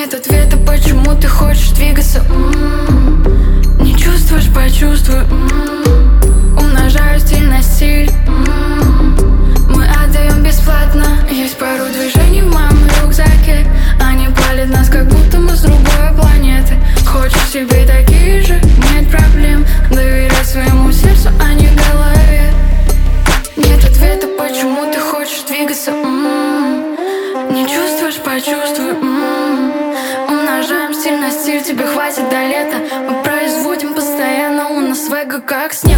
Нет ответа, почему ты хочешь двигаться. Не чувствуешь, почувствуй. Умножаю стиль на стиль. Мы отдаем бесплатно. Есть пару движений в моем рюкзаке. Они палят нас, как будто мы с другой планеты. Хочешь себе такие же? Нет проблем. Доверять своему сердцу, а не голове. Нет ответа, почему ты хочешь двигаться. Не чувствуешь, почувствуй. Умножаем стиль на стиль. Тебе хватит до лета. Мы производим постоянно. У нас вега как снег.